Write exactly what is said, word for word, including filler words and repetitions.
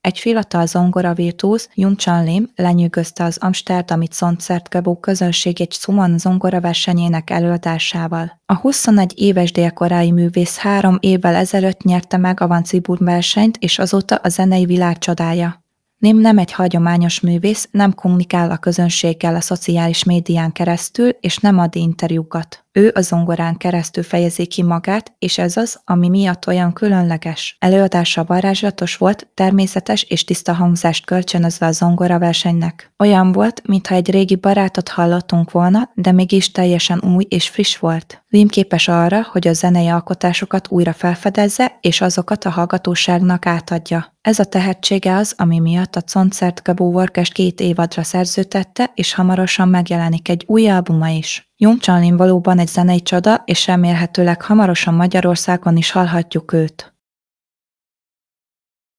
Egy fiatal zongoravirtuóz, Jung Chan-lim lenyűgözte az amsterdami Concertgebouw közönségét Schumann zongoraversenyének előadásával. A huszonegy éves dél-koreai művész három évvel ezelőtt nyerte meg a Wannsee versenyt, és azóta a zenei világ csodája. Lim nem egy hagyományos művész, nem kommunikál a közönséggel a szociális médián keresztül, és nem ad interjúkat. Ő a zongorán keresztül fejezi ki magát, és ez az, ami miatt olyan különleges. Előadása varázslatos volt, természetes és tiszta hangzást kölcsönözve a zongoraversenynek. Olyan volt, mintha egy régi barátot hallottunk volna, de mégis teljesen új és friss volt. Lim képes arra, hogy a zenei alkotásokat újra felfedezze, és azokat a hallgatóságnak átadja. Ez a tehetsége az, ami miatt a Concertgebouw Orkest két évadra szerződtette, és hamarosan megjelenik egy új albuma is. Jung Chan-lim valóban egy zenei csoda, és remélhetőleg hamarosan Magyarországon is hallhatjuk őt.